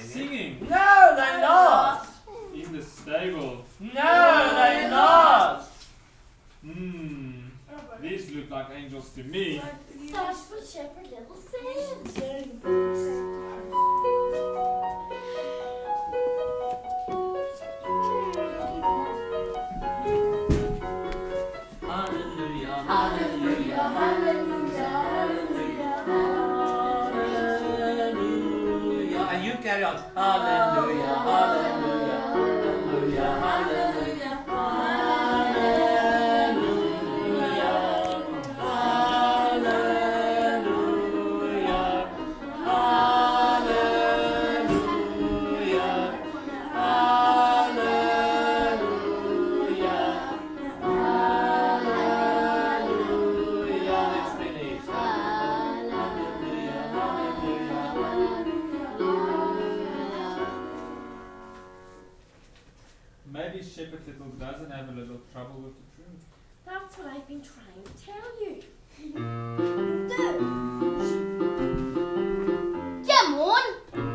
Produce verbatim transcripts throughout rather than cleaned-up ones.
Singing. No, they're not. In the stable. No, they're not. Hmm. These look like angels to me. That's what Shepherd Little said. Hallelujah, hallelujah, hallelujah, hallelujah. And you carry on. Hallelujah, hallelujah, hallelujah, hallelujah, Maybe Shepherd Little doesn't have a little trouble with the truth. That's what I've been trying to tell you. Come on.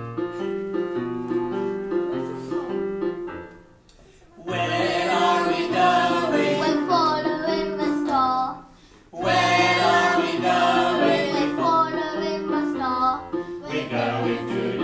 Where are we going? We're following the star. Where are we going? We're following the star. We're going to